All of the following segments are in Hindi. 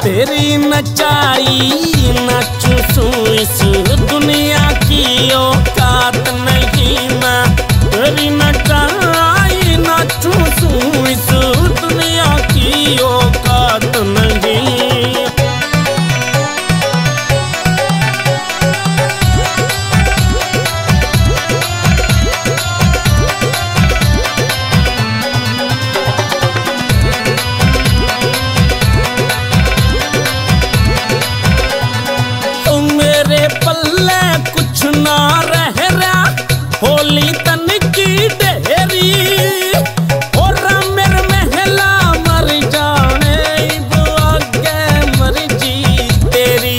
तेरी नचाई नाचू सू इस दुनिया की औकात नहीं मैं। तेरी नचाई नाचू सू इस दुनिया की औकात नहीं। पल्ले कुछ ना रह रहा होली तन की ढेरी और मेरे महला मर जाने आगे मर्जी तेरी।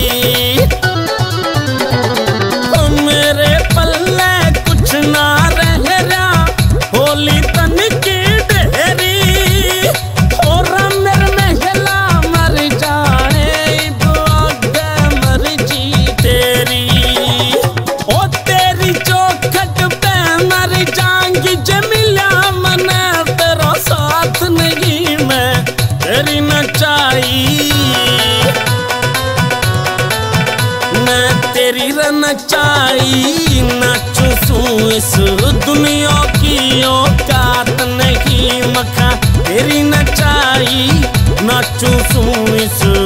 मेरे पल्ले कुछ ना रह रहा होली तन की ढेरी और मेरे महला मर जाने आगे मर्जी तेरी। ओ तेरी चौखट पे मर जाऊंगी जमिला मने तेरा साथ नहीं मैं। तेरी नचाई मैं तेरी नचाई नाचू सू इस दुनिया की औकात नहीं मखा। तेरी नचाई नाचू सू इस